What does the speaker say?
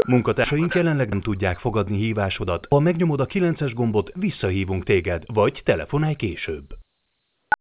Munkatársaink jelenleg nem tudják fogadni hívásodat. Ha megnyomod a 9-es gombot, visszahívunk téged, vagy telefonálj később.